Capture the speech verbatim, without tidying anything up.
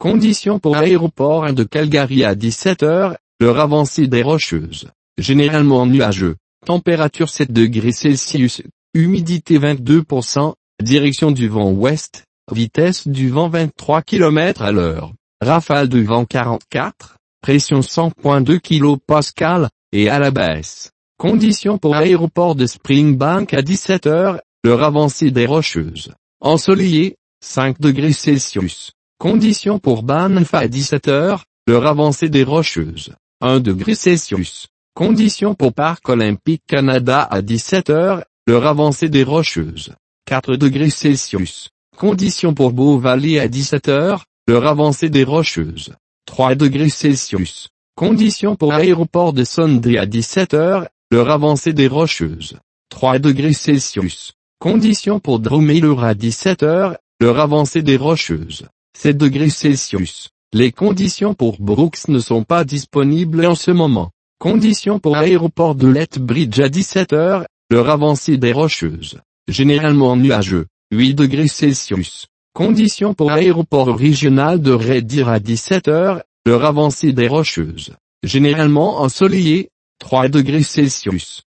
Conditions pour aéroport de Calgary à dix-sept heures, l'heure avancée des Rocheuses. Généralement nuageux. Température sept degrés Celsius. Humidité vingt-deux pour cent. Direction du vent ouest. Vitesse du vent vingt-trois kilomètres à l'heure. Rafale de vent quarante-quatre. Pression cent virgule deux kilopascales. Et à la baisse. Conditions pour aéroport de Springbank à dix-sept heures, l'heure avancée des Rocheuses. Ensoleillé, cinq degrés Celsius. Conditions pour Banff à dix-sept heures, l'heure avancée des Rocheuses. un degré Celsius. Conditions pour Parc Olympique Canada à dix-sept heures, l'heure avancée des Rocheuses. quatre degrés Celsius. Conditions pour Bow Valley à dix-sept heures, l'heure avancée des Rocheuses. trois degrés Celsius. Conditions pour aéroport de Sundre à dix-sept heures, l'heure avancée des Rocheuses. trois degrés Celsius. Conditions pour Drumheller à dix-sept heures, l'heure avancée des Rocheuses. sept degrés Celsius. Les conditions pour Brooks ne sont pas disponibles en ce moment. Conditions pour aéroport de Lethbridge à dix-sept heures, l'heure avancée des Rocheuses. Généralement nuageux. huit degrés Celsius. Conditions pour aéroport régional de Red Deer à dix-sept heures, l'heure avancée des Rocheuses. Généralement ensoleillé. trois degrés Celsius.